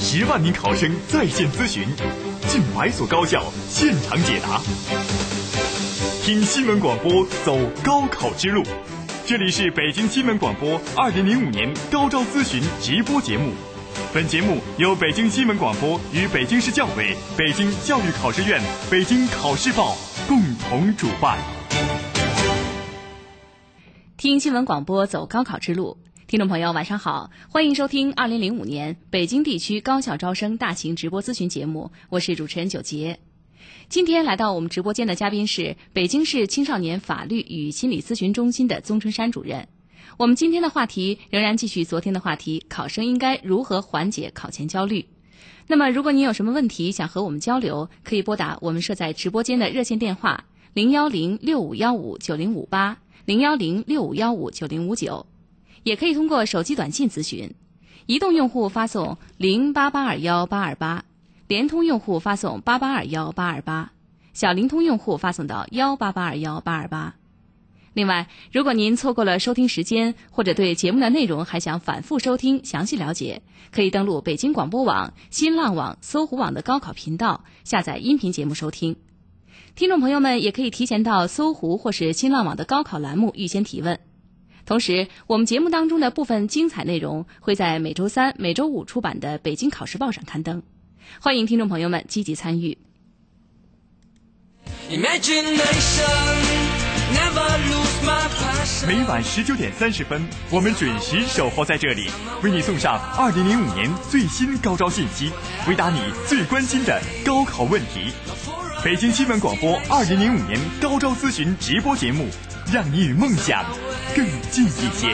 10万名考生在线咨询，近100所高校现场解答。听新闻广播，走高考之路。这里是北京新闻广播2005年高招咨询直播节目。本节目由北京新闻广播与北京市教委、北京教育考试院、北京考试报共同主办。 听新闻广播，走高考之路。听众朋友晚上好，欢迎收听2005年北京地区高校招生大型直播咨询节目，我是主持人九杰。今天来到我们直播间的嘉宾是北京市青少年法律与心理咨询中心的宗春山主任。我们今天的话题仍然继续昨天的话题，考生应该如何缓解考前焦虑。那么如果您有什么问题想和我们交流，可以拨打我们设在直播间的热线电话01065159058 01065159059，也可以通过手机短信咨询。移动用户发送0882188，联通用户发送8821828，小灵通用户发送到188218828。另外，如果您错过了收听时间，或者对节目的内容还想反复收听、详细了解，可以登录北京广播网、新浪网、搜狐网的高考频道，下载音频节目收听。听众朋友们也可以提前到搜狐或是新浪网的高考栏目预先提问。同时，我们节目当中的部分精彩内容会在每周3、每周5出版的《北京考试报》上刊登，欢迎听众朋友们积极参与。 每晚19点30分，我们准时守候在这里，为你送上2005年最新高招信息，回答你最关心的高考问题。北京新闻广播2005年高招咨询直播节目，让你与梦想更近一些。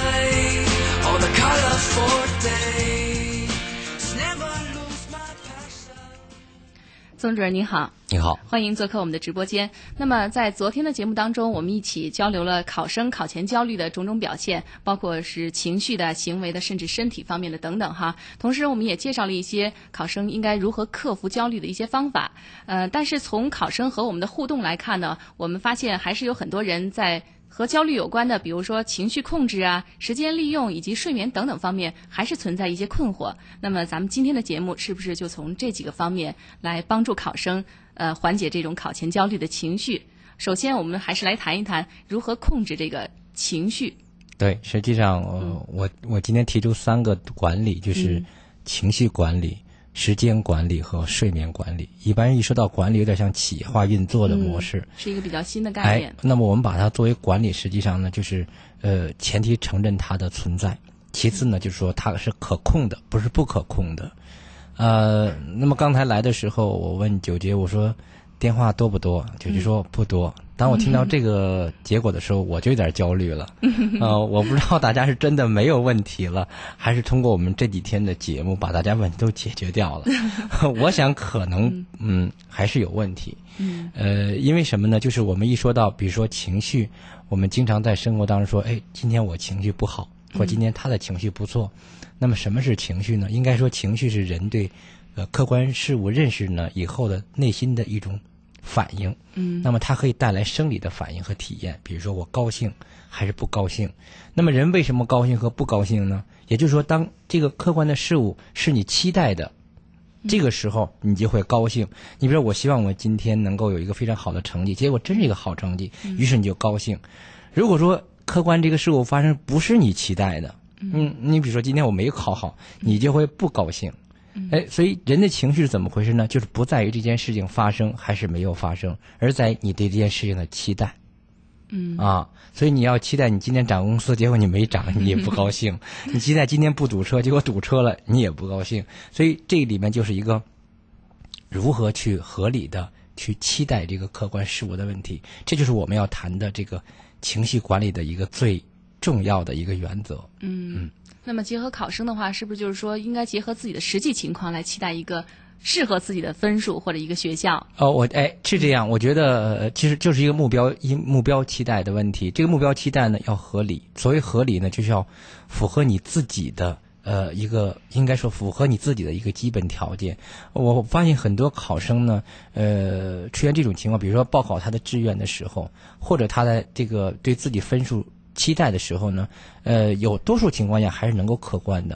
宗主任您好。 你好， 欢迎做客我们的直播间。那么在昨天的节目当中，我们一起交流了考生考前焦虑的种种表现，包括是情绪的、行为的，甚至身体方面的等等哈。同时我们也介绍了一些考生应该如何克服焦虑的一些方法。但是从考生和我们的互动来看呢，我们发现还是有很多人在和焦虑有关的，比如说情绪控制啊、时间利用以及睡眠等等方面，还是存在一些困惑。那么咱们今天的节目是不是就从这几个方面来帮助考生缓解这种考前焦虑的情绪？首先我们还是来谈一谈如何控制这个情绪。 对，实际上我今天提出3个管理，就是情绪管理、时间管理和睡眠管理。一般一说到管理，有点像企业化运作的模式， 是一个比较新的概念。 那么我们把它作为管理，实际上呢，就是前提承认它的存在，其次呢，就是说它是可控的，不是不可控的。那么刚才来的时候，我问九杰，我说电话多不多？九杰说不多。当我听到这个结果的时候，我就有点焦虑了。我不知道大家是真的没有问题了，还是通过我们这几天的节目把大家问题都解决掉了。我想可能还是有问题。因为什么呢？就是我们一说到比如说情绪，我们经常在生活当中说，今天我情绪不好，或今天他的情绪不错。那么什么是情绪呢？应该说情绪是人对客观事物认识呢以后的内心的一种反应。那么它可以带来生理的反应和体验，比如说我高兴还是不高兴。那么人为什么高兴和不高兴呢？也就是说，当这个客观的事物是你期待的，这个时候你就会高兴。你比如说，我希望我今天能够有一个非常好的成绩，结果真是一个好成绩，于是你就高兴。如果说客观这个事物发生不是你期待的，你比如说今天我没考好，你就会不高兴。所以人的情绪是怎么回事呢？就是不在于这件事情发生还是没有发生，而在你对这件事情的期待。所以你要期待你今天涨工资，结果你没涨，你也不高兴；你期待今天不堵车，结果堵车了，你也不高兴。所以这里面就是一个如何去合理的去期待这个客观事物的问题，这就是我们要谈的这个情绪管理的一个最重要的一个原则。 那么结合考生的话，是不是就是说应该结合自己的实际情况来期待一个适合自己的分数或者一个学校？ 是这样。我觉得其实就是一个目标期待的问题。这个目标期待呢要合理，所谓合理呢，就是要符合你自己的一个应该说符合你自己的一个基本条件。我发现很多考生呢出现这种情况，比如说报考他的志愿的时候，或者他的这个对自己分数期待的时候呢，有多数情况下还是能够客观的。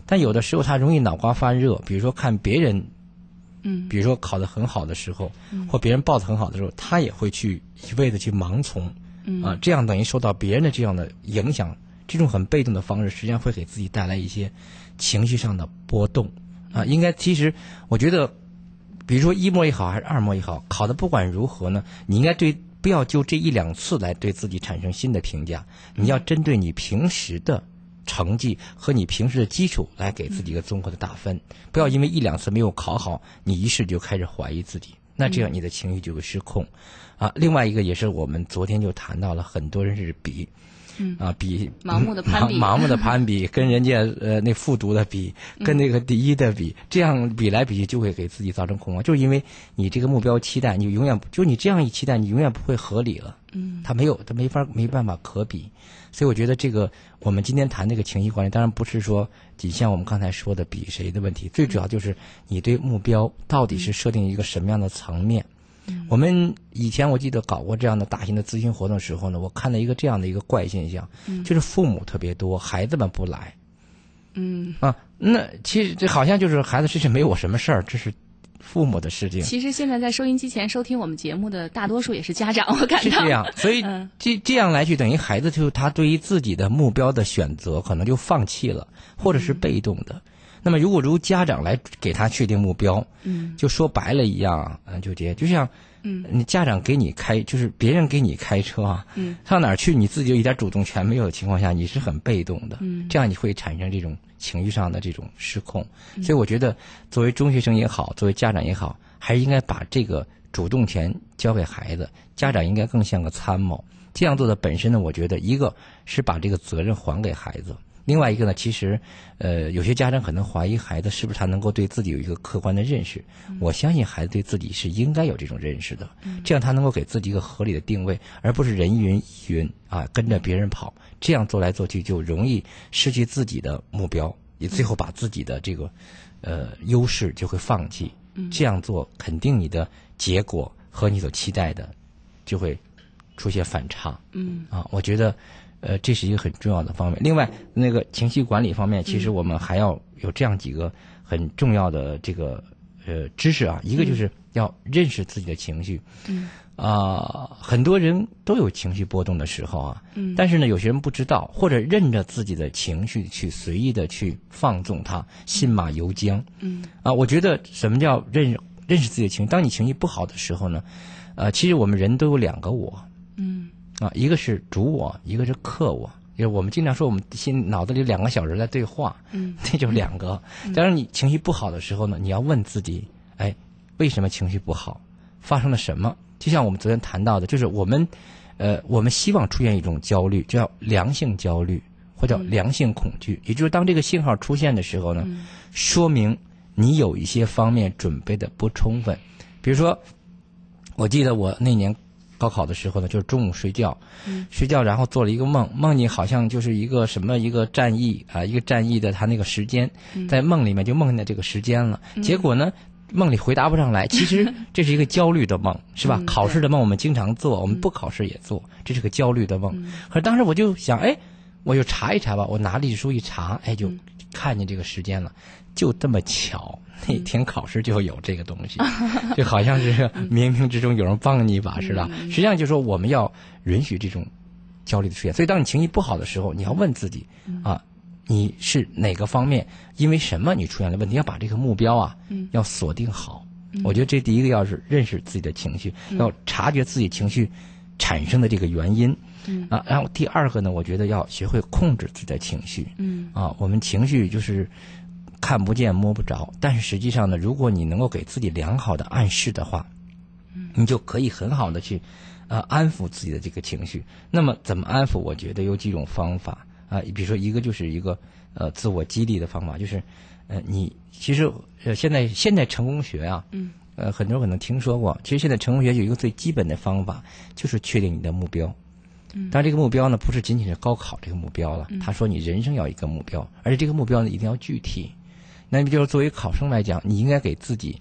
但有的时候他容易脑瓜发热，比如说看别人，比如说考得很好的时候，或别人报得很好的时候，他也会去一味的去盲从，这样等于受到别人的这样的影响，这种很被动的方式，实际上会给自己带来一些情绪上的波动，应该其实我觉得，比如说1模也好，还是2模也好，考的不管如何呢，你应该不要就这1-2次来对自己产生新的评价，你要针对你平时的成绩和你平时的基础来给自己一个综合的打分，不要因为1-2次没有考好，你一试就开始怀疑自己，那这样你的情绪就会失控。另外一个也是我们昨天就谈到了，很多人是比盲目的攀比， 盲目的攀比，跟人家那复读的比，跟那个第一的比，这样比来比去就会给自己造成恐慌，就是因为你这个目标期待，你永远就你这样一期待，你永远不会合理了。他没办法可比，所以我觉得这个我们今天谈这个情绪管理，当然不是说仅像我们刚才说的比谁的问题，最主要就是你对目标到底是设定一个什么样的层面。我们以前我记得搞过这样的大型的咨询活动的时候呢，我看到一个这样的一个怪现象，就是父母特别多，孩子们不来。那其实这好像就是孩子这是没我什么事儿，这是父母的事情。 其实现在在收音机前收听我们节目的大多数也是家长，我感到是这样，所以这样来去等于孩子就他对于自己的目标的选择可能就放弃了，或者是被动的。那么如果家长来给他确定目标，就说白了一样，就像你家长给你就是别人给你开车啊，上哪儿去你自己有一点主动权没有的情况下，你是很被动的，这样你会产生这种情绪上的这种失控。所以我觉得作为中学生也好，作为家长也好，还是应该把这个主动权交给孩子，家长应该更像个参谋。这样做的本身呢，我觉得一个是把这个责任还给孩子，另外一个呢，其实有些家长可能怀疑孩子是不是他能够对自己有一个客观的认识，我相信孩子对自己是应该有这种认识的，这样他能够给自己一个合理的定位，而不是人云亦云跟着别人跑，这样做来做去就容易失去自己的目标，也最后把自己的这个优势就会放弃，这样做肯定你的结果和你所期待的就会出现反差。我觉得这是一个很重要的方面。另外那个情绪管理方面，其实我们还要有这样几个很重要的这个知识一个就是要认识自己的情绪。很多人都有情绪波动的时候但是呢有些人不知道，或者任着自己的情绪去随意的去放纵它，信马由缰。我觉得什么叫认识自己的情绪，当你情绪不好的时候呢，其实我们人都有2个我。一个是主我，一个是客我。就是我们经常说我们脑子里2个小人在对话，这就2个。当然你情绪不好的时候呢，你要问自己，为什么情绪不好？发生了什么？就像我们昨天谈到的，就是我们希望出现一种焦虑，叫良性焦虑，或叫良性恐惧。也就是当这个信号出现的时候呢，说明你有一些方面准备的不充分。比如说，我记得我那年高考的时候呢，就是中午睡觉，然后做了一个梦见好像就是一个战役一个战役的他那个时间，在梦里面就梦见这个时间了。结果呢，梦里回答不上来，其实这是一个焦虑的梦，是吧？考试的梦我们经常做，我们不考试也做，这是个焦虑的梦。可是当时我就想，我就查一查吧，我拿历史书一查，就看见这个时间了，就这么巧。那天考试就有这个东西，就好像是冥冥之中有人帮你一把似的。实际上就是说我们要允许这种焦虑的出现。所以当你情绪不好的时候，你要问自己你是哪个方面因为什么你出现了问题，要把这个目标要锁定好。我觉得这第一个要是认识自己的情绪，要察觉自己情绪产生的这个原因。然后第二个呢，我觉得要学会控制自己的情绪。我们情绪就是看不见摸不着，但是实际上呢，如果你能够给自己良好的暗示的话，你就可以很好的去安抚自己的这个情绪。那么怎么安抚？我觉得有几种方法比如说一个就是一个自我激励的方法，就是你其实现在成功学很多人可能听说过。其实现在成功学有一个最基本的方法，就是确定你的目标。当然这个目标呢，不是仅仅是高考这个目标了，他说你人生要一个目标，而且这个目标呢一定要具体。那么就是作为考生来讲，你应该给自己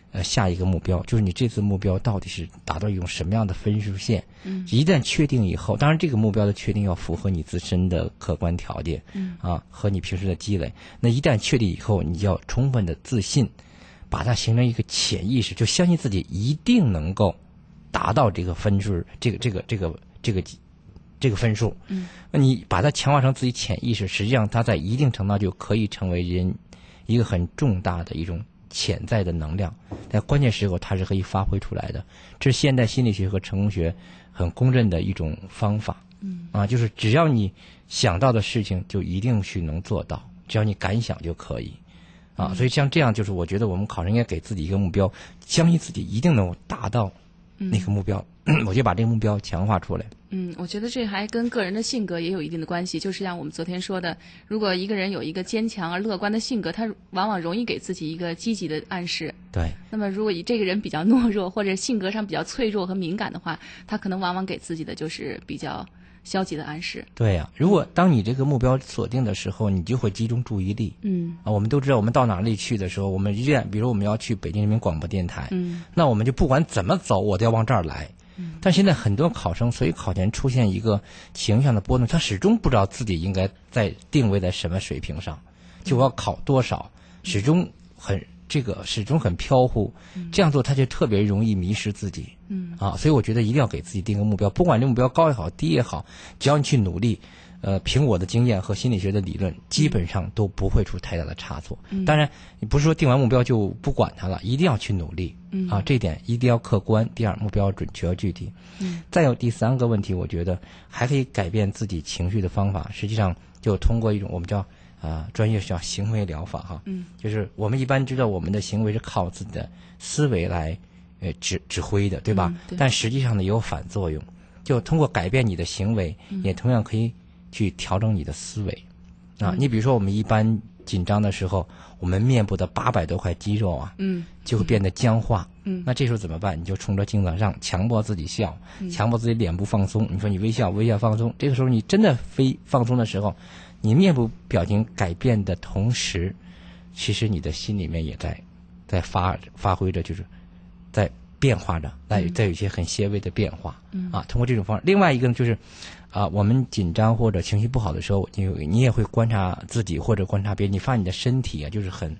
下一个目标，就是你这次目标到底是达到一种什么样的分数线。一旦确定以后，当然这个目标的确定要符合你自身的客观条件，和你平时的积累。那一旦确定以后，你要充分的自信，把它形成一个潜意识，就相信自己一定能够达到这个分数，这个分数。那你把它强化成自己潜意识，实际上它在一定程度就可以成为人一个很重大的一种潜在的能量，在关键时候它是可以发挥出来的。这是现代心理学和成功学很公认的一种方法。就是只要你想到的事情，就一定去能做到，只要你敢想就可以。所以像这样，就是我觉得我们考生应该给自己一个目标，相信自己一定能够达到那个目标，我就把这个目标强化出来。 我觉得这还跟个人的性格也有一定的关系。就是像我们昨天说的，如果一个人有一个坚强而乐观的性格，他往往容易给自己一个积极的暗示。 对。 那么如果这个人比较懦弱，或者性格上比较脆弱和敏感的话，他可能往往给自己的就是比较消极的暗示。 对呀，如果当你这个目标锁定的时候，你就会集中注意力。我们都知道，我们到哪里去的时候，我们比如我们要去北京人民广播电台，那我们就不管怎么走，我都要往这儿来。但现在很多考生随考前出现一个情绪上的波动，他始终不知道自己应该定位在什么水平上，就我要考多少，始终很飘忽。这样做他就特别容易迷失自己。所以我觉得一定要给自己定个目标，不管这目标高也好低也好，只要你去努力，凭我的经验和心理学的理论，基本上都不会出太大的差错。当然你不是说定完目标就不管它了，一定要去努力。这一点一定要客观。第二，目标准确而具体。再有第三个问题，我觉得还可以改变自己情绪的方法，实际上就通过一种我们叫专业叫行为疗法就是我们一般知道我们的行为是靠自己的思维来指挥的，对吧？但实际上呢也有反作用，就通过改变你的行为，也同样可以去调整你的思维。你比如说我们一般紧张的时候，我们面部的800多块肌肉就会变得僵化。那这时候怎么办？你就冲着镜子上强迫自己笑，强迫自己脸部放松。你说你微笑放松，这个时候你真的非放松的时候，你面部表情改变的同时，其实你的心里面也在发挥着，就是在变化着，在有一些很些微的变化。通过这种方式。另外一个呢，就是我们紧张或者情绪不好的时候，你也会观察自己或者观察别人，你发现你的身体就是很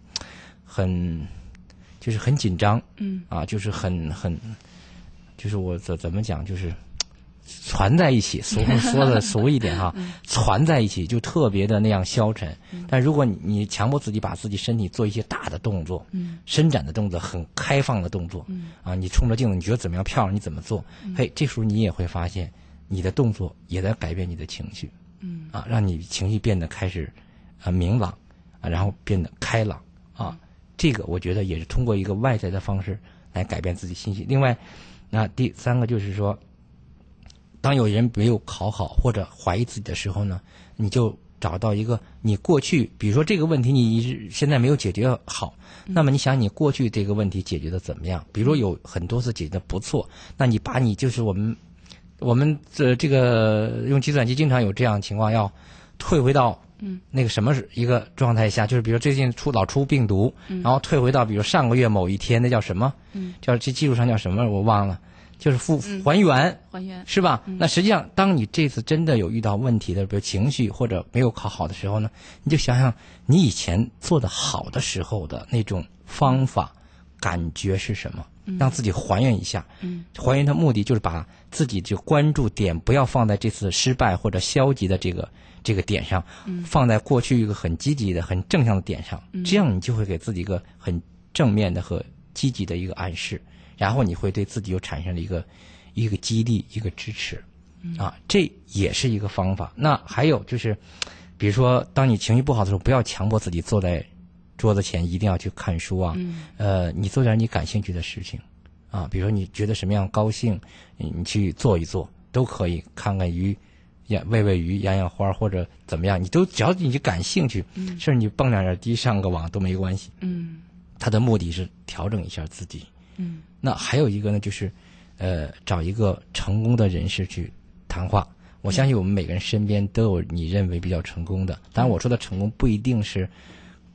紧张。就是就是我怎么讲，就是攒在一起，说的俗一点攒在一起就特别的那样消沉。但如果你强迫自己把自己身体做一些大的动作，伸展的动作，很开放的动作，你冲着镜子，你觉得怎么样漂亮，你怎么做？这时候你也会发现，你的动作也在改变你的情绪，让你情绪变得开始明朗，然后变得开朗。这个我觉得也是通过一个外在的方式来改变自己信息。另外，那第三个就是说，当有人没有考好或者怀疑自己的时候呢，你就找到一个你过去，比如说这个问题你现在没有解决好，那么你想你过去这个问题解决的怎么样？比如说有很多次解决的不错，那你把你就是我们这个用计算机经常有这样的情况，要退回到那个什么一个状态下，就是比如最近老出病毒，然后退回到比如上个月某一天，那叫什么？叫这技术上叫什么？我忘了。就是还原是吧？那实际上，当你这次真的有遇到问题的，比如情绪或者没有考好的时候呢，你就想想你以前做的好的时候的那种方法、感觉是什么，让自己还原一下。还原的目的就是把自己就关注点不要放在这次失败或者消极的这个点上，放在过去一个很积极的、很正向的点上，这样你就会给自己一个很正面的和积极的一个暗示。然后你会对自己又产生了一个激励，一个支持，这也是一个方法。那还有就是，比如说当你情绪不好的时候，不要强迫自己坐在桌子前一定要去看书你做点你感兴趣的事情比如说你觉得什么样高兴，你去做一做都可以，看看鱼，喂喂鱼，养养花或者怎么样，只要你感兴趣，甚至你蹦两点迪上个网都没关系。它的目的是调整一下自己。那还有一个呢，就是找一个成功的人士去谈话。我相信我们每个人身边都有你认为比较成功的，当然我说的成功不一定是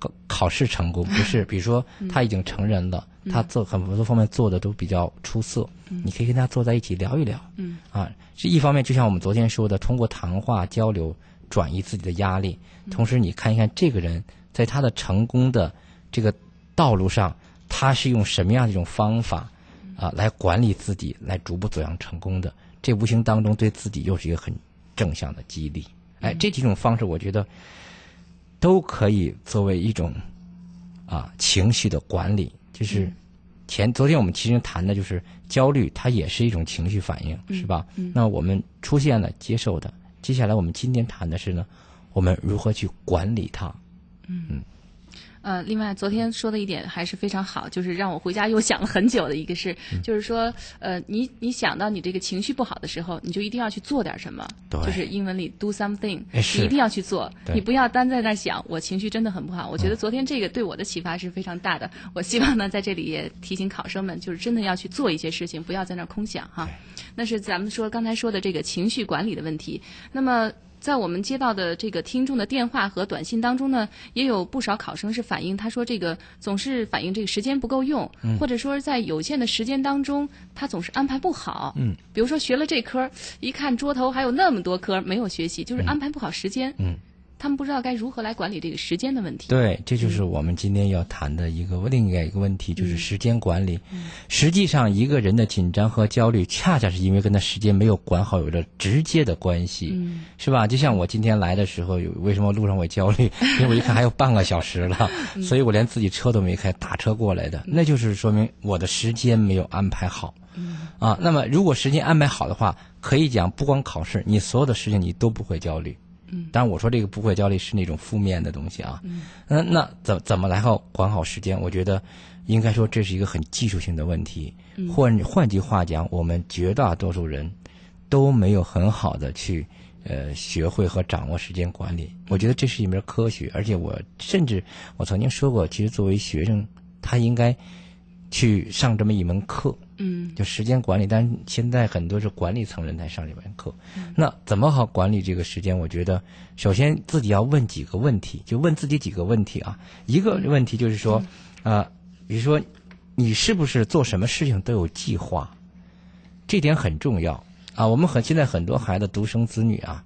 考试成功，不是，比如说他已经成人了，他做很多方面做的都比较出色，你可以跟他坐在一起聊一聊，是一方面，就像我们昨天说的，通过谈话交流转移自己的压力，同时你看一看这个人在他的成功的这个道路上，他是用什么样的一种方法来管理自己，来逐步走向成功的，这无形当中对自己又是一个很正向的激励。这几种方式我觉得都可以作为一种情绪的管理。就是昨天我们其实谈的就是焦虑，它也是一种情绪反应，是吧？那我们出现了，接受的，接下来我们今天谈的是呢，我们如何去管理它。 另外昨天说的一点还是非常好，就是让我回家又想了很久的一个是，就是说你想到你这个情绪不好的时候，你就一定要去做点什么，就是英文里 do something， 你一定要去做，你不要单在那想我情绪真的很不好。我觉得昨天这个对我的启发是非常大的，我希望呢在这里也提醒考生们，就是真的要去做一些事情，不要在那空想哈。那是咱们刚才说的这个情绪管理的问题。那么在我们接到的这个听众的电话和短信当中呢，也有不少考生是反映，他说这个总是反映这个时间不够用，或者说在有限的时间当中，他总是安排不好。比如说学了这科，一看桌头还有那么多科没有学习，就是安排不好时间。他们不知道该如何来管理这个时间的问题。 对，这就是我们今天要谈的另外一个问题，就是时间管理。实际上，一个人的紧张和焦虑，恰恰是因为跟他时间没有管好有着直接的关系，是吧？就像我今天来的时候，为什么路上我焦虑？因为我一看还有半个小时了，所以我连自己车都没开，打车过来的。那就是说明我的时间没有安排好。那么如果时间安排好的话，可以讲不光考试，你所有的事情你都不会焦虑。当然我说这个不会焦虑是那种负面的东西啊。那怎么来管好时间？我觉得应该说这是一个很技术性的问题。换句话讲，我们绝大多数人都没有很好的去学会和掌握时间管理。我觉得这是一门科学，而且我曾经说过，其实作为学生，他应该去上这么一门课。就时间管理，但是现在很多是管理层人在上这门课。那怎么好管理这个时间？我觉得首先自己要问几个问题，就问自己几个问题啊。一个问题就是说，比如说你是不是做什么事情都有计划？这点很重要啊。我们现在很多孩子独生子女啊，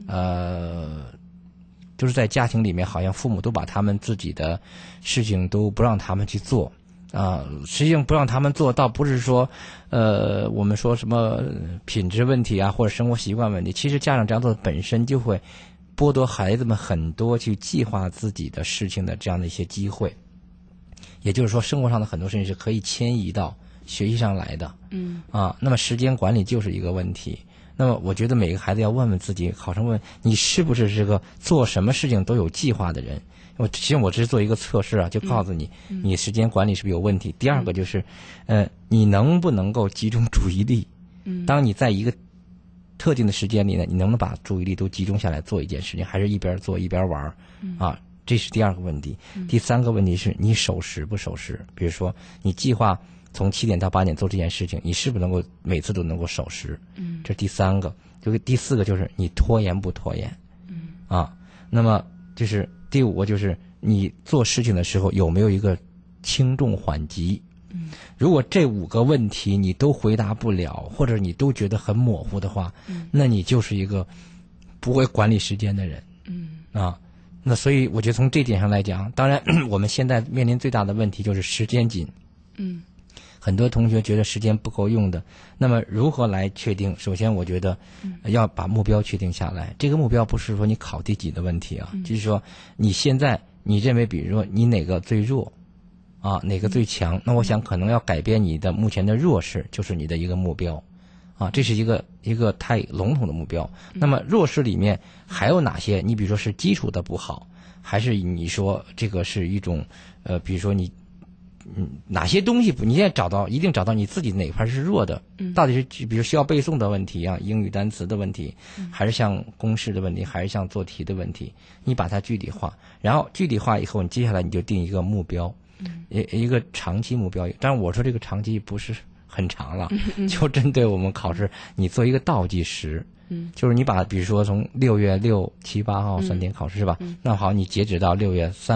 就是在家庭里面，好像父母都把他们自己的事情都不让他们去做。实际上不让他们做，倒不是说，我们说什么品质问题啊，或者生活习惯问题。其实家长这样做本身就会剥夺孩子们很多去计划自己的事情的这样的一些机会。也就是说，生活上的很多事情是可以迁移到学习上来的。那么时间管理就是一个问题。那么我觉得每个孩子要问问自己，考生问你是不是这个做什么事情都有计划的人。其实我只是做一个测试啊，就告诉你，你时间管理是不是有问题。第二个就是，你能不能够集中注意力？当你在一个特定的时间里呢，你能不能把注意力都集中下来做一件事情，还是一边做一边玩？这是第二个问题。第三个问题是你守时不守时？比如说，你计划从7点到8点做这件事情，你是不是能够每次都能够守时？这是第三个。第四个就是你拖延不拖延？那么就是第五个就是你做事情的时候有没有一个轻重缓急？如果这5个问题你都回答不了，或者你都觉得很模糊的话，那你就是一个不会管理时间的人。那所以我觉得从这点上来讲，当然我们现在面临最大的问题就是时间紧。很多同学觉得时间不够用的，那么如何来确定？首先我觉得要把目标确定下来。这个目标不是说你考第几的问题啊，就是说你现在你认为比如说你哪个最弱哪个最强，那我想可能要改变你的目前的弱势，就是你的一个目标这是一个太笼统的目标。那么弱势里面还有哪些？你比如说是基础的不好，还是你说这个是一种比如说你哪些东西你现在一定找到你自己哪块是弱的，到底是比如需要背诵的问题啊，英语单词的问题，还是像公式的问题，还是像做题的问题，你把它具体化，然后具体化以后，你接下来你就定一个目标，一个长期目标。当然我说这个长期不是很长了，就针对我们考试，你做一个倒计时。就是你把比如说从6月6、7、8号3天考试是吧？那好，你截止到6月3号，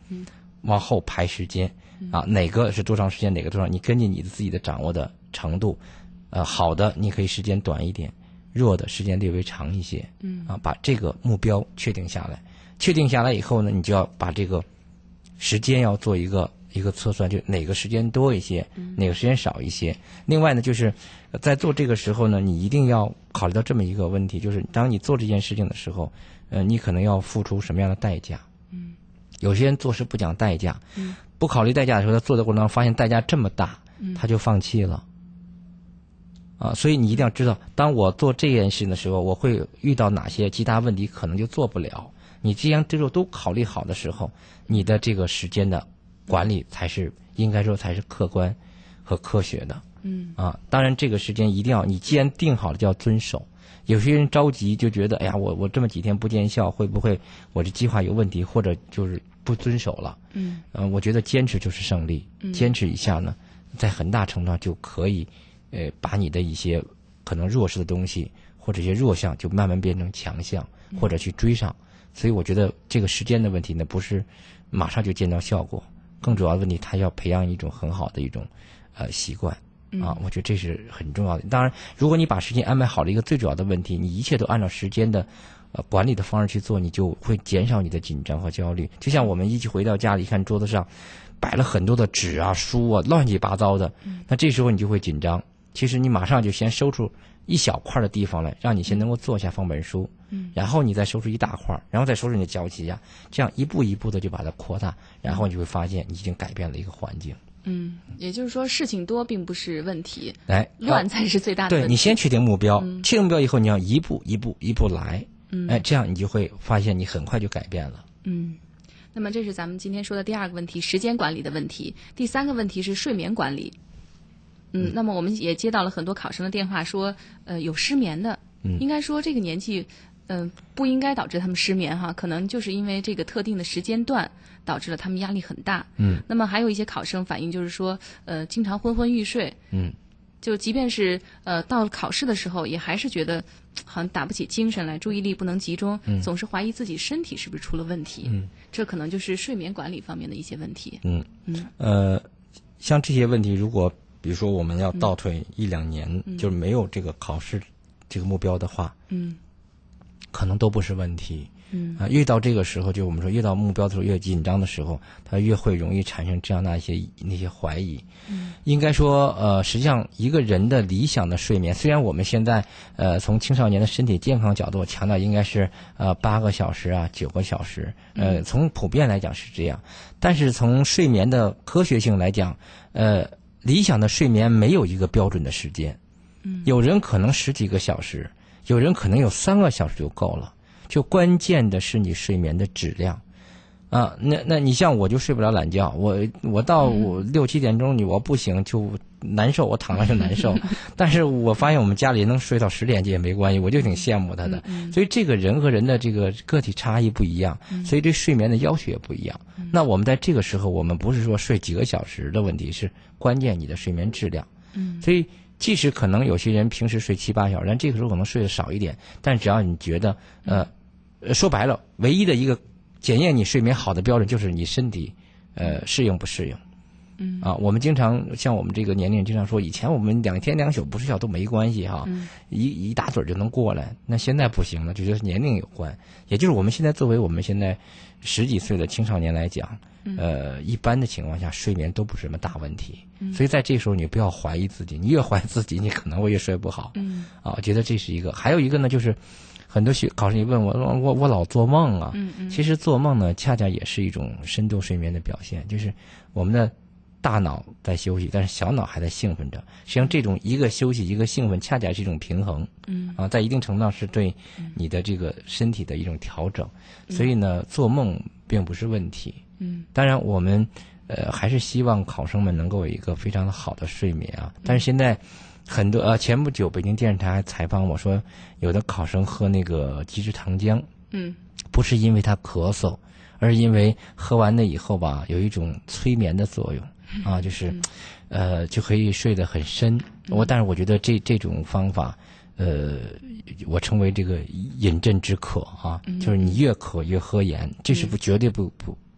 往后排时间啊，哪个是多长时间，哪个多长，你根据你自己的掌握的程度，好的你可以时间短一点，弱的时间略微长一些，把这个目标确定下来。确定下来以后呢，你就要把这个时间要做一个测算，就哪个时间多一些，哪个时间少一些。另外呢，就是在做这个时候呢，你一定要考虑到这么一个问题，就是当你做这件事情的时候，你可能要付出什么样的代价？有些人做事不讲代价，不考虑代价的时候，他做的过程中发现代价这么大，他就放弃了。所以你一定要知道，当我做这件事的时候，我会遇到哪些其他问题，可能就做不了。你这样都考虑好的时候，你的这个时间的管理才是应该说才是客观和科学的。当然这个时间一定要，你既然定好了就要遵守。有些人着急就觉得，哎呀，我这么几天不见效，会不会我这计划有问题，或者就是不遵守了？我觉得坚持就是胜利。坚持一下呢，在很大程度上就可以，把你的一些可能弱势的东西或者一些弱项，就慢慢变成强项，或者去追上。所以我觉得这个时间的问题呢，不是马上就见到效果，更主要的问题，它要培养一种很好的一种习惯我觉得这是很重要的。当然，如果你把时间安排好了，一个最主要的问题，你一切都按照时间的管理的方式去做，你就会减少你的紧张和焦虑。就像我们一起回到家里，看桌子上摆了很多的纸啊、书啊，乱七八糟的，那这时候你就会紧张。其实你马上就先收出一小块的地方来，让你先能够坐下放本书，然后你再收出一大块，然后再收出你的脚起呀，这样一步一步的就把它扩大，然后你就会发现你已经改变了一个环境。 也就是说事情多并不是问题， 乱才是最大的问题。 对，你先确定目标，确定目标以后，你要一步一步来，这样你就会发现你很快就改变了。 那么这是咱们今天说的第二个问题，时间管理的问题。第三个问题是睡眠管理。那么我们也接到了很多考生的电话说，有失眠的，应该说这个年纪，不应该导致他们失眠哈，可能就是因为这个特定的时间段导致了他们压力很大。那么还有一些考生反映就是说，经常昏昏欲睡。就即便是到考试的时候，也还是觉得好像打不起精神来，注意力不能集中，总是怀疑自己身体是不是出了问题。这可能就是睡眠管理方面的一些问题。 像这些问题，如果比如说我们要倒退1-2年，就是没有这个考试这个目标的话，可能都不是问题。越到这个时候，就我们说越到目标的时候，越紧张的时候，他越会容易产生这样的那些怀疑。应该说，实际上一个人的理想的睡眠，虽然我们现在从青少年的身体健康角度强调应该是8个小时啊9个小时，从普遍来讲是这样，但是从睡眠的科学性来讲，理想的睡眠没有一个标准的时间。有人可能10几个小时，有人可能有3个小时就够了。就关键的是你睡眠的质量那你像我就睡不了懒觉，我到6、7点钟我不醒就难受，我躺着就难受。但是我发现我们家里能睡到10点也没关系，我就挺羡慕他的。所以这个人和人的这个个体差异不一样，所以对睡眠的要求也不一样。那我们在这个时候，我们不是说睡几个小时的问题，是关键你的睡眠质量。所以即使可能有些人平时睡7、8小时，但这个时候可能睡得少一点，但只要你觉得说白了，唯一的一个检验你睡眠好的标准就是你身体适应不适应。我们经常像我们这个年龄人经常说，以前我们2天2宿不睡觉都没关系哈，一打盹就能过来。那现在不行了，就觉得年龄有关。也就是我们现在作为我们现在10几岁的青少年来讲，一般的情况下睡眠都不是什么大问题。所以在这时候你不要怀疑自己，你越怀疑自己，你可能会越睡不好。我觉得这是一个。还有一个呢，就是很多考生问我老做梦啊。其实做梦呢，恰恰也是一种深度睡眠的表现，就是我们的大脑在休息，但是小脑还在兴奋着。实际上这种一个休息一个兴奋，恰恰是一种平衡。在一定程度上是对你的这个身体的一种调整。所以呢，做梦并不是问题。当然我们还是希望考生们能够有一个非常好的睡眠啊。但是现在很多前不久北京电视台还采访我说，有的考生喝那个吉士糖浆，不是因为他咳嗽，而是因为喝完了以后吧，有一种催眠的作用就是就可以睡得很深。但是我觉得这种方法我称为这个饮鸩止渴就是你越渴越喝盐，这是绝对不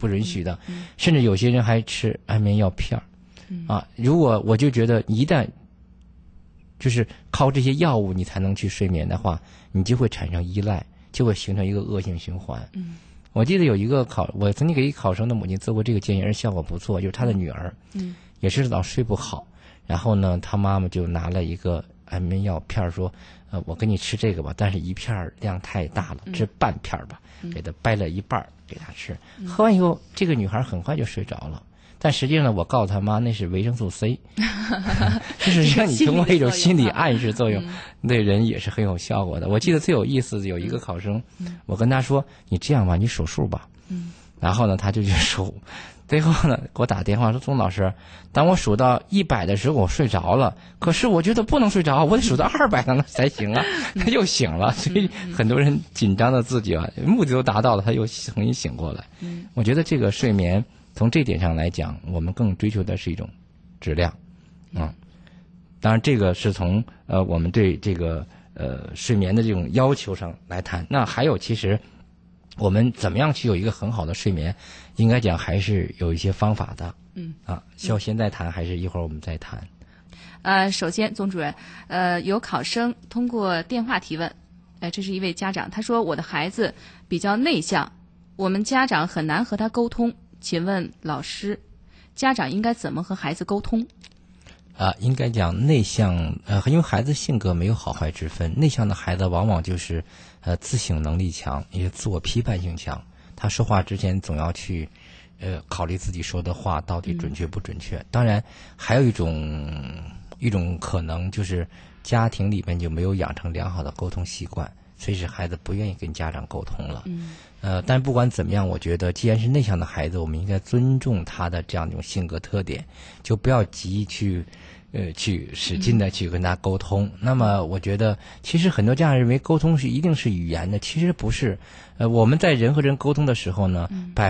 不允许的，甚至有些人还吃安眠药片儿。如果我就觉得一旦就是靠这些药物你才能去睡眠的话，你就会产生依赖，就会形成一个恶性循环。我记得有一个我曾经给一考生的母亲做过这个建议，而效果不错，就是他的女儿，也是老睡不好，然后呢，他妈妈就拿了一个安眠药片说，我给你吃这个吧，但是一片量太大了，吃半片吧，给他掰了一半给他吃，喝完以后，这个女孩很快就睡着了。但实际上，我告诉他妈，那是维生素 C， 就是让你通过一种心理暗示作用，对人也是很有效果的。我记得最有意思的有一个考生，我跟他说：“你这样吧，你数数吧。”然后呢，他就去数，最后呢，给我打电话说：“钟老师，当我数到100的时候，我睡着了。可是我觉得不能睡着，我得数到200才行啊。”他又醒了，所以很多人紧张的自己目的都达到了，他又重新醒过来。我觉得这个睡眠。从这点上来讲，我们更追求的是一种质量，当然这个是从我们对这个睡眠的这种要求上来谈。那还有，其实我们怎么样去有一个很好的睡眠，应该讲还是有一些方法的。需要现在谈还是一会儿我们再谈？ 首先，宗主任，有考生通过电话提问，这是一位家长，他说我的孩子比较内向，我们家长很难和他沟通。请问老师，家长应该怎么和孩子沟通？ 应该讲内向，因为孩子性格没有好坏之分，内向的孩子往往就是自省能力强，也自我批判性强。他说话之前总要去考虑自己说的话到底准确不准确。当然，还有一种可能就是家庭里面就没有养成良好的沟通习惯，所以使孩子不愿意跟家长沟通了。但不管怎么样，我觉得既然是内向的孩子，我们应该尊重他的这样一种性格特点，就不要急去使劲的去跟他沟通。那么我觉得其实很多家长认为沟通是一定是语言的，其实不是。我们在人和人沟通的时候呢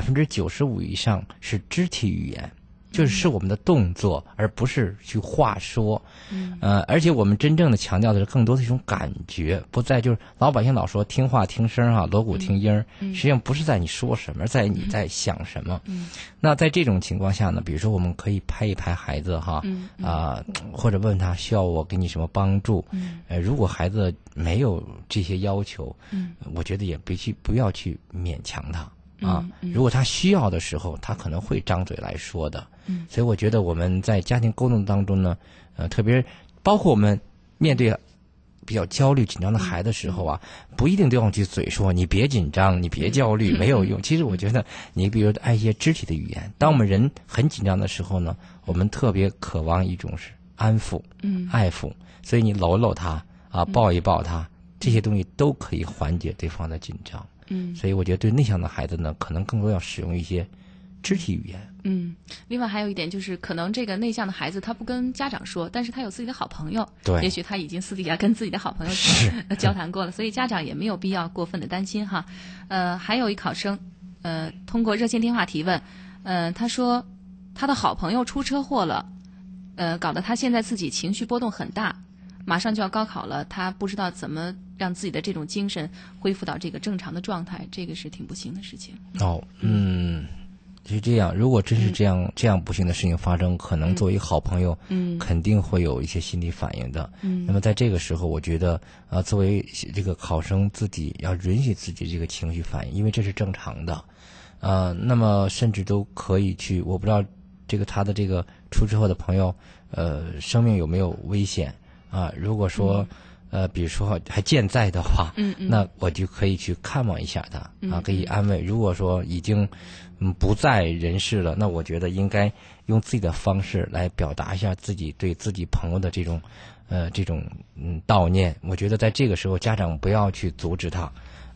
，95%以上是肢体语言，就是我们的动作，而不是去话说。而且我们真正的强调的是更多的一种感觉，不在就是老百姓老说听话听声锣鼓听音儿，实际上不是在你说什么，而在你在想什么。那在这种情况下呢，比如说我们可以拍一拍孩子或者问他需要我给你什么帮助。如果孩子没有这些要求，我觉得也不要去勉强他。如果他需要的时候，他可能会张嘴来说的。所以我觉得我们在家庭沟通当中呢，特别包括我们面对比较焦虑紧张的孩子的时候不一定都要去嘴说你别紧张，你别焦虑，没有用。其实我觉得你比如按一些肢体的语言，当我们人很紧张的时候呢，我们特别渴望一种是安抚、爱抚，所以你搂搂他抱一抱他，这些东西都可以缓解对方的紧张。所以我觉得对内向的孩子呢，可能更多要使用一些肢体语言。 另外还有一点就是，可能这个内向的孩子他不跟家长说，但是他有自己的好朋友， 对， 也许他已经私底下跟自己的好朋友交谈过了，所以家长也没有必要过分的担心哈。还有一考生，通过热线电话提问，他说他的好朋友出车祸了，搞得他现在自己情绪波动很大。马上就要高考了，他不知道怎么让自己的这种精神恢复到这个正常的状态，这个是挺不幸的事情。 是这样。如果真是这样不幸的事情发生，可能作为好朋友，肯定会有一些心理反应的。那么在这个时候，我觉得作为这个考生自己要允许自己这个情绪反应，因为这是正常的。那么甚至都可以去，我不知道他的这个出车祸的朋友，生命有没有危险。如果说比如说还健在的话，那我就可以去看望一下他可以安慰。如果说已经不在人世了，那我觉得应该用自己的方式来表达一下自己对自己朋友的这种悼念。我觉得在这个时候，家长不要去阻止他。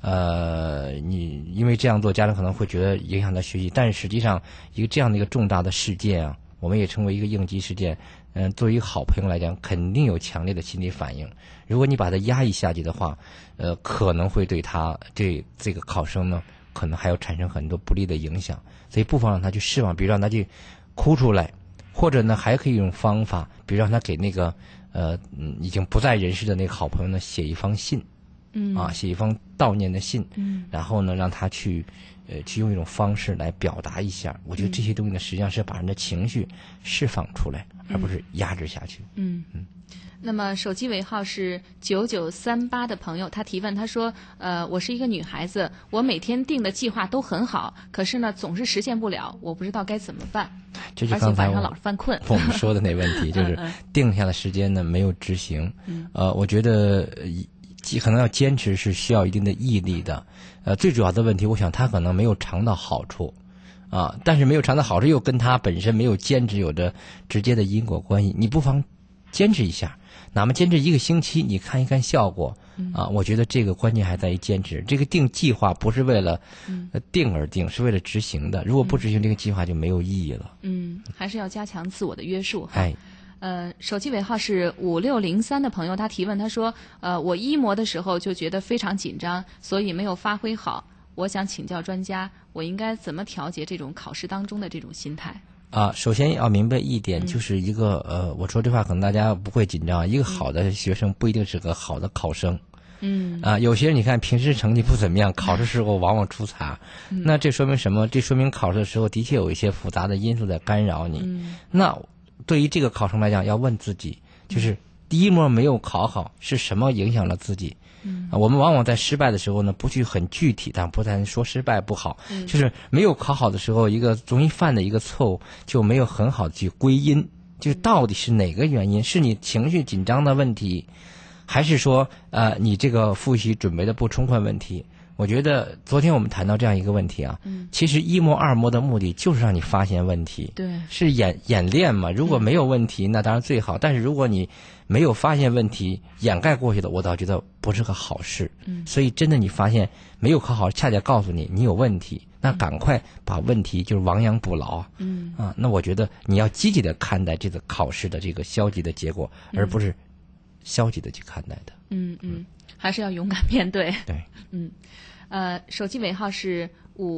因为这样做，家长可能会觉得影响他学习，但是实际上这样的一个重大的事件我们也称为一个应急事件。作为一个好朋友来讲，肯定有强烈的心理反应。如果你把它压抑下去的话，可能会对这个考生呢，可能还要产生很多不利的影响。所以不妨让他去释放，比如让他去哭出来，或者呢还可以用方法，比如让他给那个已经不在人世的那个好朋友呢写一封信，写一封悼念的信，然后呢让他去去用一种方式来表达一下。我觉得这些东西呢，实际上是把人的情绪释放出来，而不是压制下去。 那么手机尾号是9938的朋友，他提问，他说我是一个女孩子，我每天定的计划都很好，可是呢总是实现不了，我不知道该怎么办。 这就刚才而且晚上老是犯困。 我们说的那问题，就是定下的时间呢没有执行。我觉得可能要坚持是需要一定的毅力的。最主要的问题，我想他可能没有尝到好处。但是没有尝到好处又跟他本身没有坚持有着直接的因果关系。你不妨坚持一下，哪怕坚持1个星期，你看一看效果。我觉得这个关键还在于坚持。这个定计划不是为了定而定，是为了执行的。如果不执行这个计划就没有意义了。 还是要加强自我的约束。手机尾号是5603的朋友，他提问，他说我1模的时候就觉得非常紧张，所以没有发挥好。我想请教专家，我应该怎么调节这种考试当中的这种心态？ 首先要明白一点，就是一个我说这话可能大家不会紧张，一个好的学生不一定是个好的考生。有些人你看平时成绩不怎么样，考试时候往往出彩。那这说明什么？这说明考试的时候的确有一些复杂的因素在干扰你。那对于这个考生来讲，要问自己，就是第1模没有考好是什么影响了自己？我们往往在失败的时候呢，不去很具体，但不但说失败不好，就是没有考好的时候，一个容易犯的一个错误，就没有很好的去归因，就是到底是哪个原因？是你情绪紧张的问题，还是说你这个复习准备的不充分问题？我觉得昨天我们谈到这样一个问题啊，其实1模2模的目的就是让你发现问题， 对， 是演练嘛。如果没有问题，那当然最好。但是如果你没有发现问题，掩盖过去的，我倒觉得不是个好事。所以真的你发现没有考好，恰恰告诉你有问题，那赶快把问题就是亡羊补牢。那我觉得你要积极的看待这个考试的这个消极的结果，而不是消极的去看待的。 还是要勇敢面对。 对。 手机尾号是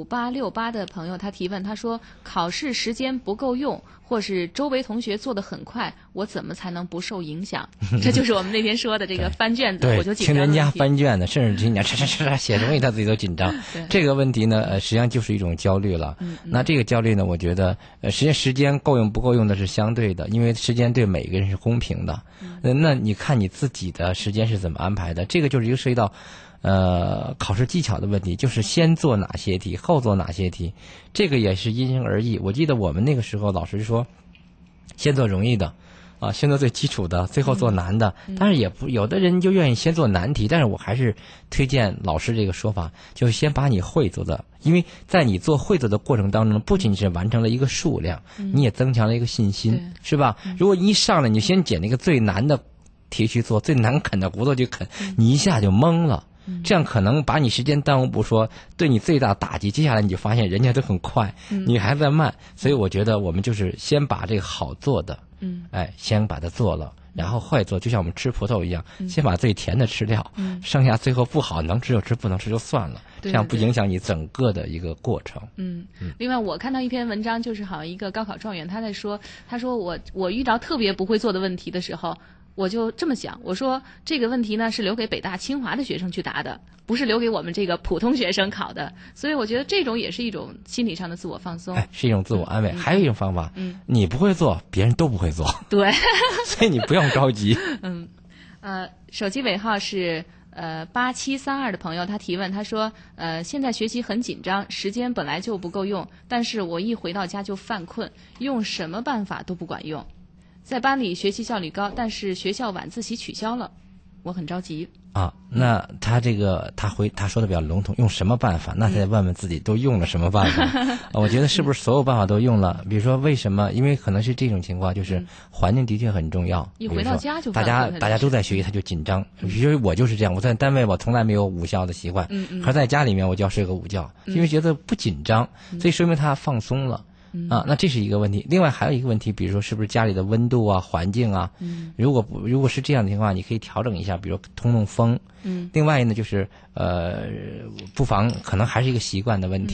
5868的朋友，他提问，他说考试时间不够用，或是周围同学做得很快，我怎么才能不受影响？这就是我们那天说的这个翻卷子，我就紧张。听人家翻卷子，甚至听人家写东西，他自己都紧张。这个问题呢，实际上就是一种焦虑了。那这个焦虑呢，我觉得时间够用不够用的是相对的，因为时间对每个人是公平的。那你看你自己的时间是怎么安排的？这个就是一个涉及到考试技巧的问题，就是先做哪些题，后做哪些题，这个也是因人而异。我记得我们那个时候老师说，先做容易的，先做最基础的，最后做难的。但是也不有的人就愿意先做难题，但是我还是推荐老师这个说法，就是先把你会做的，因为在你做会做的过程当中，不仅是完成了一个数量，你也增强了一个信心，是吧？如果一上来你先捡那个最难的题去做，最难啃的骨头去啃，你一下就懵了。这样可能把你时间耽误不说，对你最大打击。接下来你就发现人家都很快，你还在慢。所以我觉得我们就是先把这个好做的，先把它做了，然后坏做，就像我们吃葡萄一样，先把最甜的吃掉，剩下最后不好能吃就吃，不能吃就算了，这样不影响你整个的一个过程。 另外我看到一篇文章，就是好像一个高考状元他说我遇到特别不会做的问题的时候，我就这么想，我说这个问题呢是留给北大清华的学生去答的，不是留给我们这个普通学生考的。所以我觉得这种也是一种心理上的自我放松， 是一种自我安慰。还有一种方法，你不会做，别人都不会做。 对， 所以你不用着急。 手机尾号是8732的朋友，他提问，他说现在学习很紧张，时间本来就不够用，但是我一回到家就犯困，用什么办法都不管用。在班里学习效率高，但是学校晚自习取消了，我很着急。 那他说的比较笼统，用什么办法？那再问问自己都用了什么办法？我觉得是不是所有办法都用了？比如说为什么？因为可能是这种情况，就是环境的确很重要。 一回到家就大家都在学习，他就紧张。比如说我就是这样，我在单位我从来没有午觉的习惯，可是在家里面我就要睡个午觉，因为觉得不紧张，所以说明他放松了。那这是一个问题。另外还有一个问题，比如说是不是家里的温度啊、环境啊？如果是这样的情况，你可以调整一下，比如通风。另外呢，就是不妨可能还是一个习惯的问题。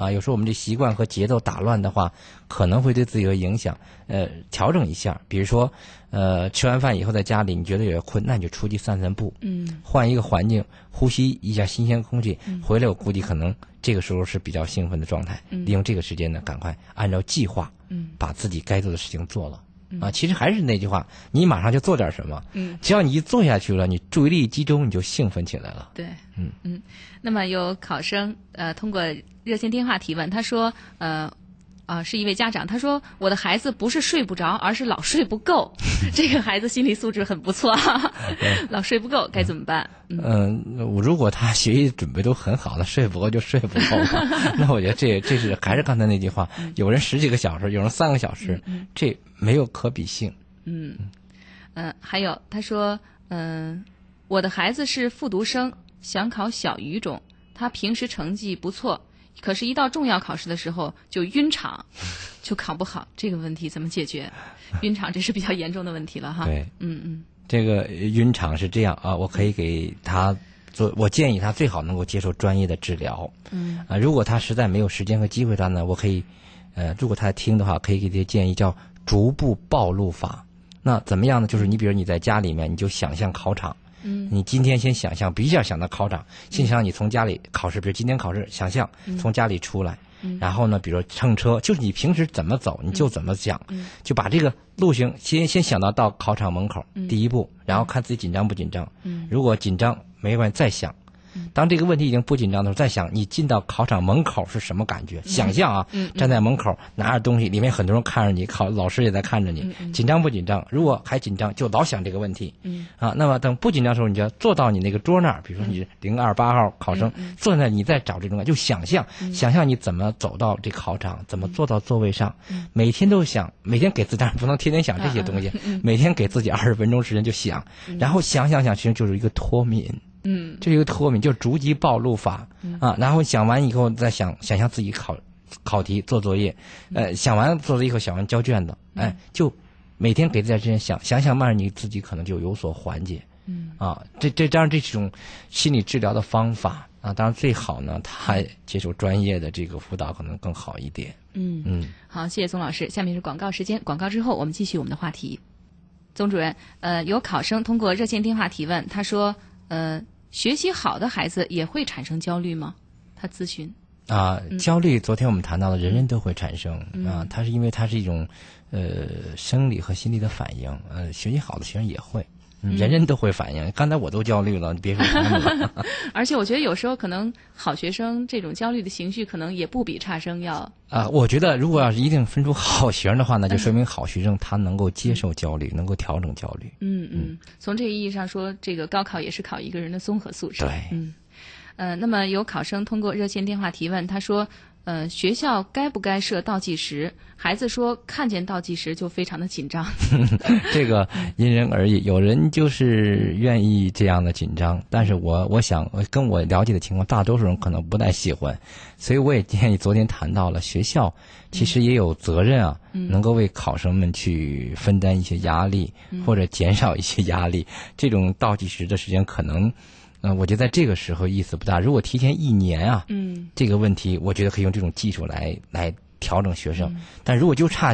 啊，有时候我们这习惯和节奏打乱的话，可能会对自己有影响。调整一下，比如说，吃完饭以后在家里你觉得有点困，那你就出去散散步，换一个环境，呼吸一下新鲜空气，回来我估计可能这个时候是比较兴奋的状态。利用这个时间呢，赶快按照计划，把自己该做的事情做了。其实还是那句话，你马上就做点什么。只要你一做下去了，你注意力集中，你就兴奋起来了。 对，那么有考生通过热线电话提问，他说是一位家长，他说我的孩子不是睡不着，而是老睡不够。这个孩子心理素质很不错，老睡不够该怎么办？ 如果他学习准备都很好了，睡不够就睡不够了。那我觉得这是还是刚才那句话，有人10几个小时，有人3个小时，这没有可比性。 还有他说，我的孩子是复读生，想考小语种，他平时成绩不错，可是一到重要考试的时候就晕场，就考不好。这个问题怎么解决？晕场这是比较严重的问题了哈。 对，这个晕场是这样啊，我可以给他我建议他最好能够接受专业的治疗。如果他实在没有时间和机会的话呢，我可以如果他听的话，可以给他建议叫逐步暴露法。那怎么样呢？就是你比如你在家里面，你就想象考场。你今天先想象，一下想到考场，先想你从家里考试，比如今天考试，想象从家里出来，然后呢，比如说乘车，就是你平时怎么走，你就怎么想，就把这个路径先想到考场门口，第一步，然后看自己紧张不紧张。如果紧张没关系，再想。当这个问题已经不紧张的时候，再想你进到考场门口是什么感觉？想象啊，站在门口拿着东西，里面很多人看着你，老师也在看着你，紧张不紧张？如果还紧张，就老想这个问题。那么等不紧张的时候，你就要坐到你那个桌那儿，比如说你028号考生坐在那儿，你再找这种就想象你怎么走到这考场，怎么坐到座位上，每天都想，每天给自己，当然不能天天想这些东西，每天给自己20分钟时间就想，然后想，其实就是一个脱敏。这个脱敏就逐级暴露法然后想完以后再想象自己考题做作业，想完做作业以后想完交卷子，就每天给自己时间想，慢慢你自己可能就有所缓解。当然这是一种心理治疗的方法当然最好呢，他接受专业的这个辅导可能更好一点。 好，谢谢宗老师。下面是广告时间，广告之后我们继续我们的话题。宗主任，有考生通过热线电话提问，他说学习好的孩子也会产生焦虑吗？他咨询焦虑昨天我们谈到了人人都会产生它是因为它是一种生理和心理的反应，学习好的学生也会人人都会反应。刚才我都焦虑了，你别说他们了。 而且我觉得有时候可能好学生这种焦虑的情绪可能也不比差生要我觉得如果要是一定分出好学生的话呢，就说明好学生他能够接受焦虑，能够调整焦虑。 从这个意义上说，这个高考也是考一个人的综合素质。 对。 那么有考生通过热线电话提问，他说学校该不该设倒计时？孩子说看见倒计时就非常的紧张。 这个因人而异，有人就是愿意这样的紧张，但是我想跟我了解的情况，大多数人可能不太喜欢，所以我也建议昨天谈到了学校其实也有责任能够为考生们去分担一些压力，或者减少一些压力。这种倒计时的时间可能我觉得在这个时候意思不大。如果提前1年这个问题我觉得可以用这种技术来调整学生。但如果就差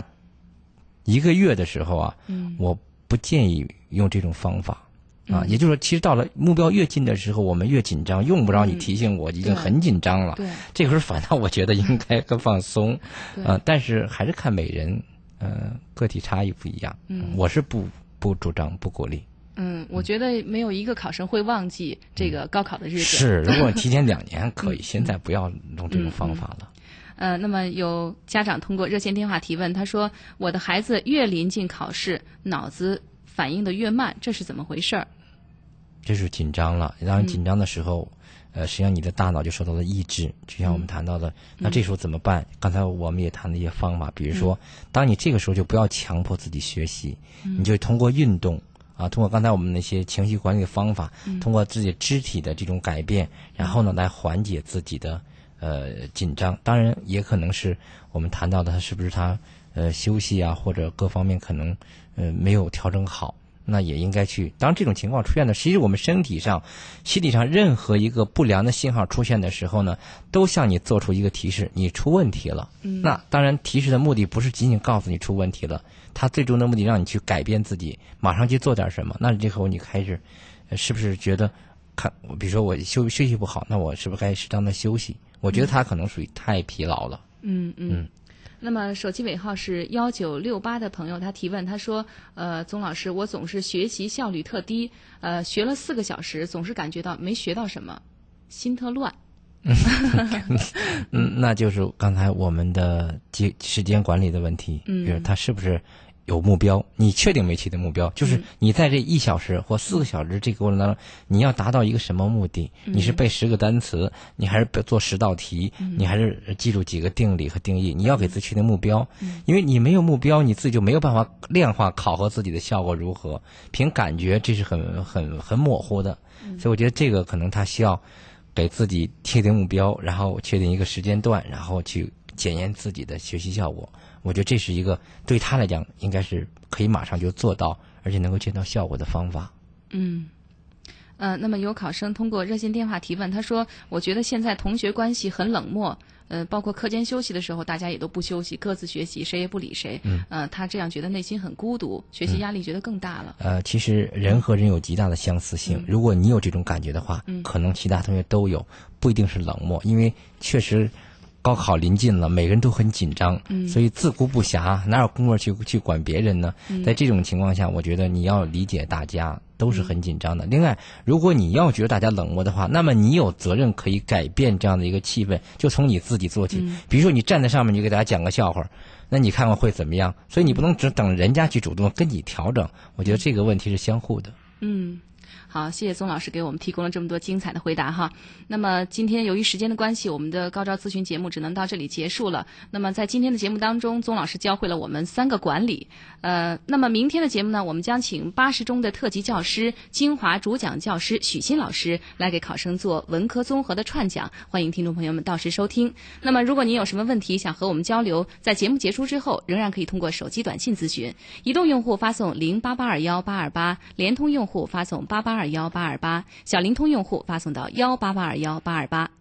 1个月的时候我不建议用这种方法也就是说，其实到了目标越近的时候，我们越紧张，用不着你提醒我，已经很紧张了。这个时候反倒我觉得应该更放松。但是还是看每人个体差异不一样。我是不主张不鼓励。 我觉得没有一个考生会忘记这个高考的日子。 是，如果提前2年可以，现在不要用这种方法了。 那么有家长通过热线电话提问，他说我的孩子越临近考试，脑子反应的越慢，这是怎么回事儿？ 这是紧张了，当紧张的时候实际上你的大脑就受到了抑制，就像我们谈到的那这时候怎么办？刚才我们也谈了一些方法，比如说当你这个时候就不要强迫自己学习，你就通过运动通过刚才我们那些情绪管理的方法，通过自己肢体的这种改变，然后呢来缓解自己的紧张。当然也可能是我们谈到的他是不是他休息或者各方面可能没有调整好， 那也应该去。当这种情况出现的，其实我们身体上、心理上任何一个不良的信号出现的时候呢，都向你做出一个提示，你出问题了。那当然，提示的目的不是仅仅告诉你出问题了，它最终的目的让你去改变自己，马上去做点什么。那这时候你开始，是不是觉得比如说我休息不好，那我是不是该适当的休息？我觉得他可能属于太疲劳了。 那么手机尾号是1968的朋友，他提问，他说：宗老师，我总是学习效率特低，学了4个小时，总是感觉到没学到什么，心特乱。 那就是刚才我们的时间管理的问题，比如他是不是有目标？你确定没确定目标？就是你在这1小时或4个小时这个过程当中，你要达到一个什么目的？你是背10个单词，你还是做10道题，你还是记住几个定理和定义？你要给自己确定目标，因为你没有目标，你自己就没有办法量化考核自己的效果如何。凭感觉这是很模糊的，所以我觉得这个可能他需要给自己确定目标，然后确定一个时间段，然后去检验自己的学习效果。我觉得这是一个对他来讲应该是可以马上就做到，而且能够见到效果的方法。 那么有考生通过热线电话提问，他说：我觉得现在同学关系很冷漠，包括课间休息的时候，大家也都不休息，各自学习，谁也不理谁。他这样觉得内心很孤独，学习压力觉得更大了。 其实人和人有极大的相似性，如果你有这种感觉的话，可能其他同学都有，不一定是冷漠，因为确实高考临近了，每个人都很紧张，所以自顾不暇，哪有功夫去管别人呢？在这种情况下，我觉得你要理解大家都是很紧张的。另外，如果你要觉得大家冷漠的话，那么你有责任可以改变这样的一个气氛，就从你自己做起。比如说你站在上面，你给大家讲个笑话，那你看看会怎么样？所以你不能只等人家去主动跟你调整。我觉得这个问题是相互的。 好，谢谢宗老师给我们提供了这么多精彩的回答哈。那么今天由于时间的关系，我们的高招咨询节目只能到这里结束了。那么在今天的节目当中，宗老师教会了我们3个管理。那么明天的节目呢，我们将请80中的特级教师、精华主讲教师许昕老师来给考生做文科综合的串讲，欢迎听众朋友们到时收听。那么如果您有什么问题想和我们交流，在节目结束之后，仍然可以通过手机短信咨询。移动用户发送08821828，联通用户发送8821828，小灵通用户发送到188218828。